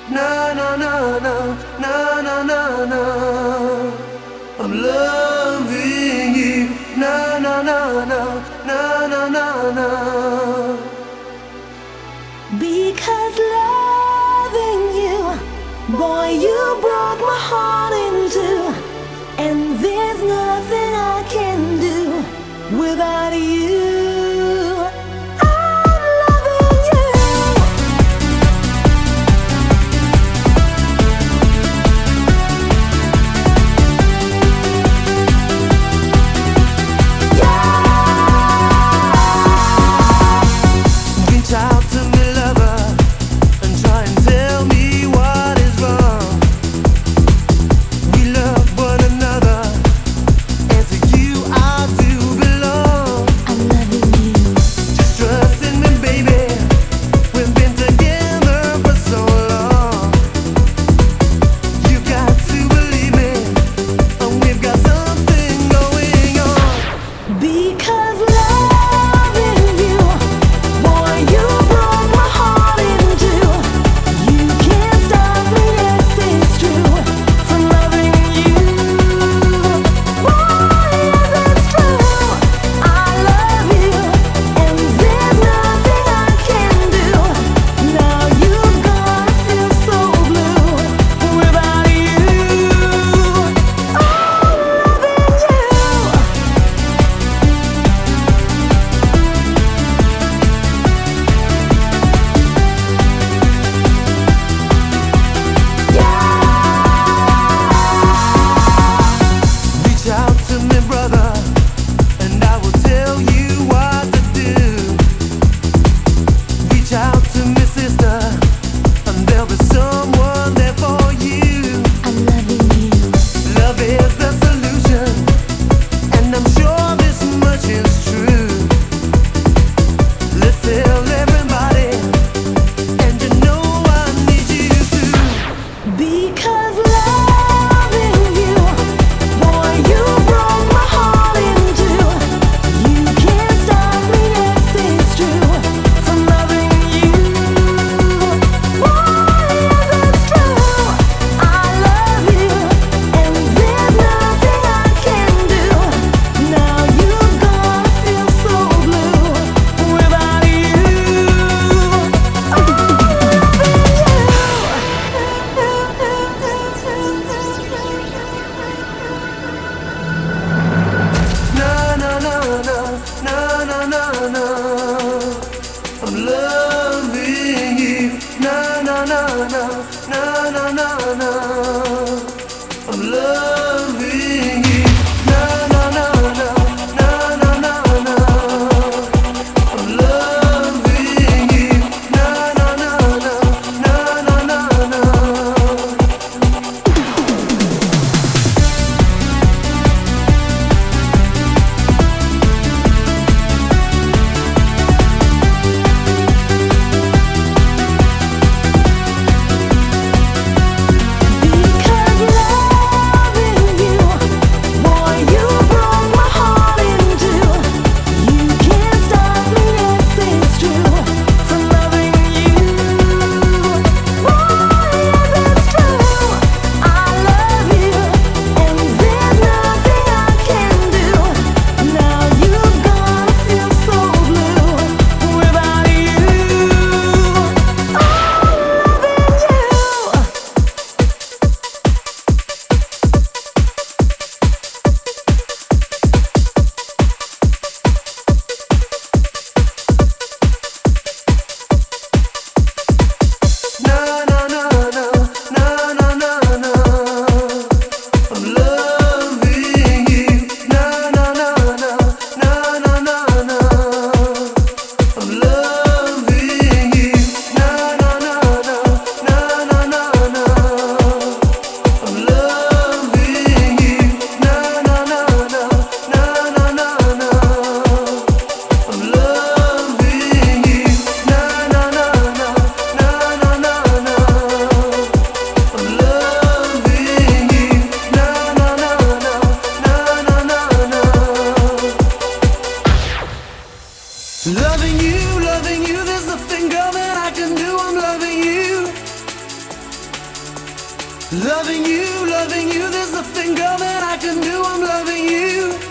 na na na na na na na na. I'm loving you, na na na na na na na na. Because loving you, boy, you broke my heart in two, and there's nothing I can do without you. I'm loving you, na na na na na na na na. I'm loving you, na na na na na na na na. I'm loving you, na na na na na na na na. Because loving loving you, there's nothing, girl, that I can do. I'm loving you.